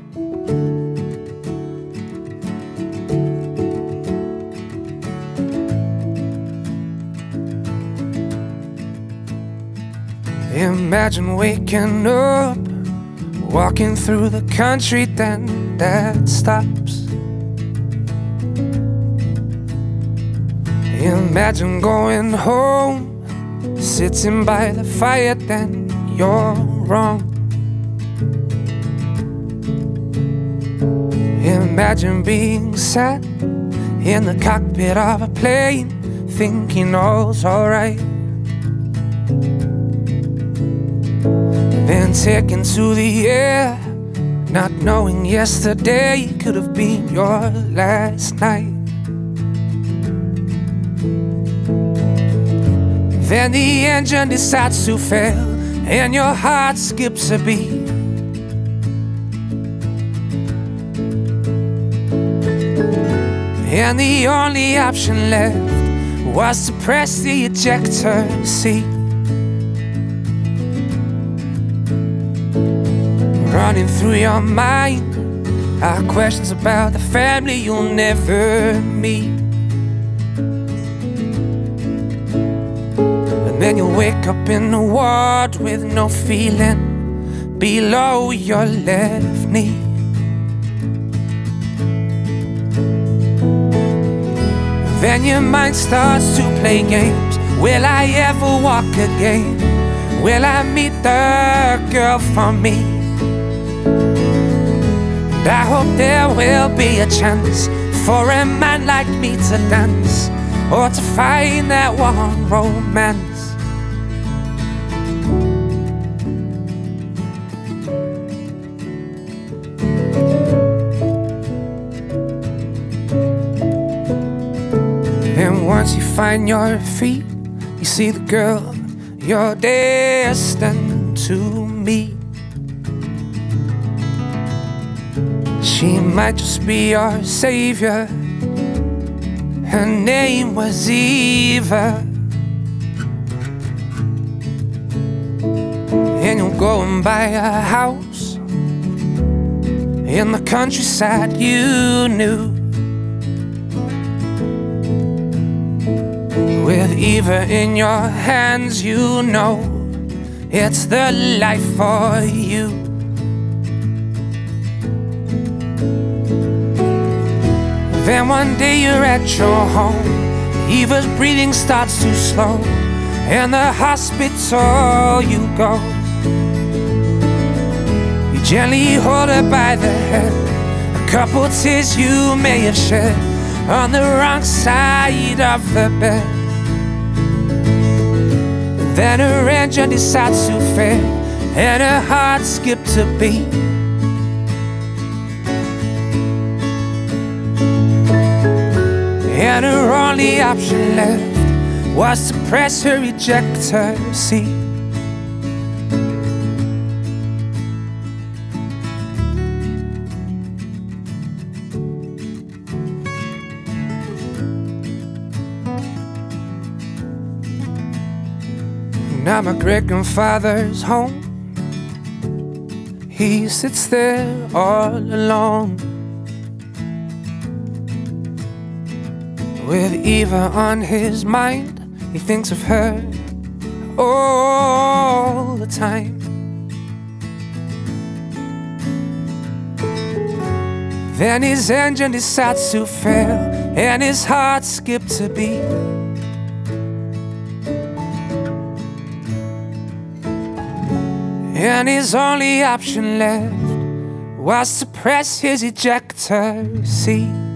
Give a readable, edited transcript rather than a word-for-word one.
Imagine waking up, walking through the country, then that stops. Imagine going home, sitting by the fire, then you're wrong. Imagine being sat in the cockpit of a plane, thinking all's alright. Then taken to the air, not knowing yesterday could have been your last night. Then the engine decides to fail, and your heart skips a beat. And the only option left was to press the ejector seat. Running through your mind are questions about the family you'll never meet. And then you'll wake up in the ward with no feeling below your left knee. Then your mind starts to play games. Will I ever walk again? Will I meet the girl for me? And I hope there will be a chance for a man like me to dance, or to find that one romance. And once you find your feet, you see the girl you're destined to meet. She might just be your savior. Her name was Eva. And you'll go and buy a house in the countryside you knew, with Eva in your hands. You know it's the life for you. Then one day you're at your home, Eva's breathing starts to slow, and the hospital you go. You gently hold her by the head, a couple tears you may have shed on the wrong side of the bed. Then her engine decides to fail, and her heart skips a beat. And her only option left was to press her ejector seat. Now my great-grandfather's home. He sits there all alone, with Eva on his mind. He thinks of her all the time. Then his engine decides to fail, and his heart skips a beat. And his only option left was to press his ejector seat.